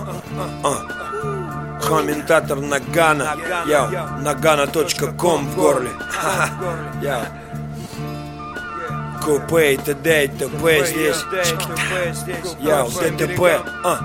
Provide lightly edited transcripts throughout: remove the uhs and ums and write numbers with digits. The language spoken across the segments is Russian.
Комментатор Нагана. Nagana.com в горле. Купе и т.д. и т.п. здесь. ДТП.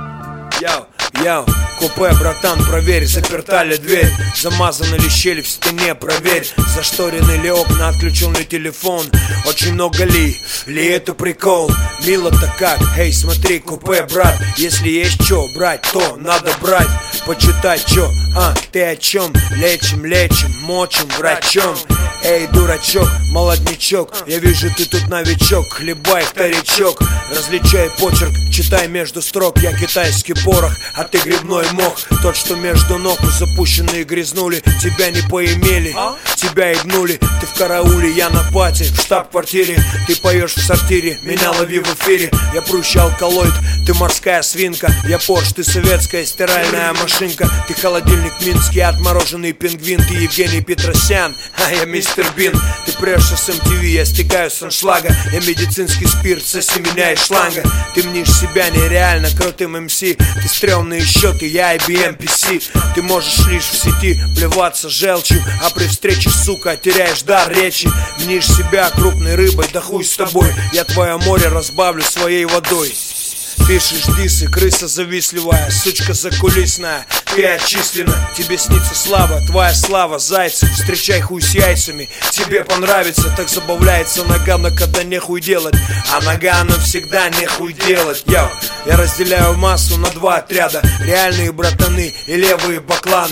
Купе, братан, проверь, заперта ли дверь, замазаны ли щели в стене, проверь, зашторены ли окна, отключен ли телефон, очень много ли это прикол, мило-то как, эй, смотри, купе, брат, если есть чё брать, то надо брать, почитать чё, ты о чем, лечим, мочим, врачом. Эй, дурачок, молоднячок, я вижу, ты тут новичок, хлебай вторичок, различай почерк, читай между строк, я китайский порох, а ты грибной мох, тот, что между ног запущенные грязнули, тебя не поимели, тебя ебнули, ты в карауле, я на пати, в штаб-квартире, ты поешь в сортире, меня лови в эфире, я прущий алкалоид, ты морская свинка, я Порш, ты советская стиральная машинка, ты холодильник минский, отмороженный пингвин, ты Евгений Петросян, а я мистер Бин, ты прешься с MTV, я стегаю с аншлага, я медицинский спирт со семеня и шланга, ты мнишь себя нереально крутым МС, ты стрёмные счеты, я IBM PC, ты можешь лишь в сети плеваться желчью, а при встрече, сука, теряешь дар речи, мнишь себя крупной рыбой, да хуй с тобой, я твое море разбавлю своей водой. Пишешь дисы, крыса завистливая, сучка закулисная, ты отчислена, тебе снится слава, твоя слава, зайцев, встречай хуй с яйцами, тебе понравится, так забавляется Нагана, когда нехуй делать, а Нагана всегда нехуй делать, я разделяю массу на два отряда, реальные братаны и левые бакланы,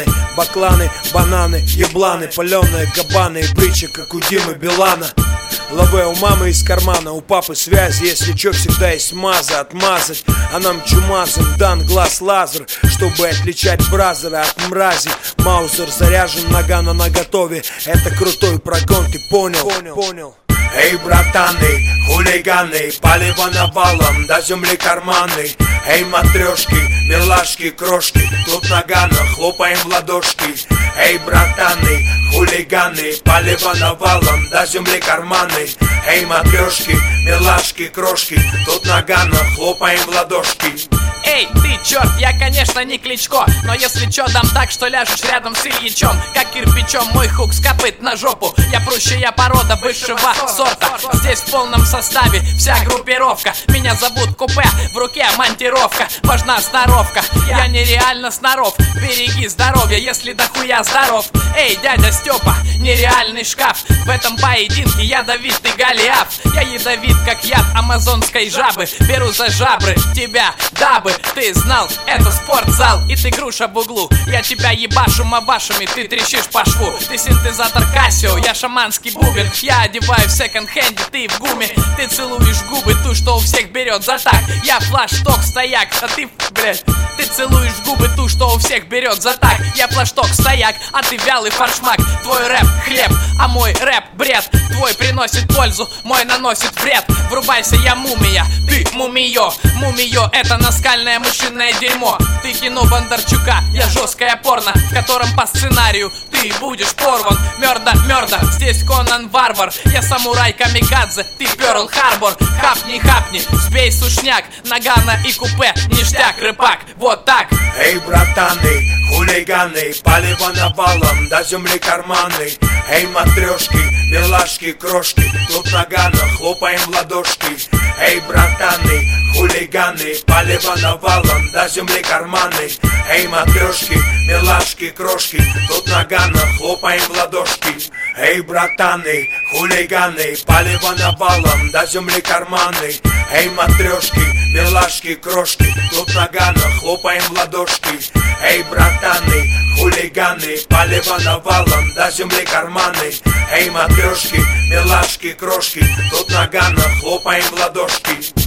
бананы, ебланы, паленые кабаны и бричи, как у Димы Билана. Лаве у мамы из кармана, у папы связи, если чё, всегда есть маза отмазать, а нам чумазом дан глаз лазер, чтобы отличать бразера от мрази. Маузер заряжен, Нагана наготове, это крутой прогон, ты понял? Эй, братаны, хулиганы, палево навалом, до земли карманы. Эй, матрешки, милашки, крошки, тут Нагана, хлопаем в ладошки. Эй, братаны, хулиганы, палево навалом, до земли карманы. Эй, матрешки, милашки, крошки, тут Нагана, хлопаем в ладошки. Эй, ты черт, я, конечно, не Кличко, но если чё, дам так, что ляжешь рядом с Ильичом, как кирпичом мой хук с копыт на жопу. Я прущая порода высшего сорта, здесь в полном составе вся группировка. Меня зовут Купе, в руке монтировка, важна сноровка, я нереально сноров. Береги здоровье, если дохуя здоров. Эй, дядя Степа, нереальный шкаф, в этом поединке ядовитый Голиаф. Я ядовит, как яд амазонской жабы, беру за жабры тебя, дабы ты знал, это спортзал, и ты груша в углу. Я тебя ебашу мабашами, ты трещишь по шву. Ты синтезатор Кассио, я шаманский бубен. Я одеваю в секонд-хенде, ты в гуме. Ты целуешь губы, ту, что у всех берет за так. Я флашток стояк, а ты, блядь. Ты целуешь губы, ту, что у всех берет за так. Я флашток стояк, а ты вялый фаршмак. Твой рэп хлеб, а мой рэп бред. Твой приносит пользу, мой наносит вред. Врубайся, я мумия, ты мумиё. Мумиё, это наскальное мышиное дерьмо. Ты кино Бондарчука, я жесткое порно, в котором по сценарию ты будешь порван. Мёрда, здесь Конан Варвар. Я самурай камикадзе, ты Пёрл Харбор. Хапни, сбей сушняк, Нагана и Купе, ништяк, рыбак, вот так. Эй, братаны, хулиганы, палево навалом, до земли карманы. Эй, матрешки, милашки, крошки, тут Нагана, хлопаем в ладошки. Эй, братаны, хулиганы, палево навалом, до земли карманы. Эй, матрешки, милашки, крошки, тут Нагана, хлопаем в ладошки. Эй, братаны, хулиганы, палево навалом, до земли карманы. Эй, матрешки, милашки, крошки, тут Нагана, хлопаем в ладошки. Эй, братаны, хулиганы, палево навалом, до земли карманы. Эй, матрешки, милашки, крошки, тут Нагана, хлопаем в ладошки.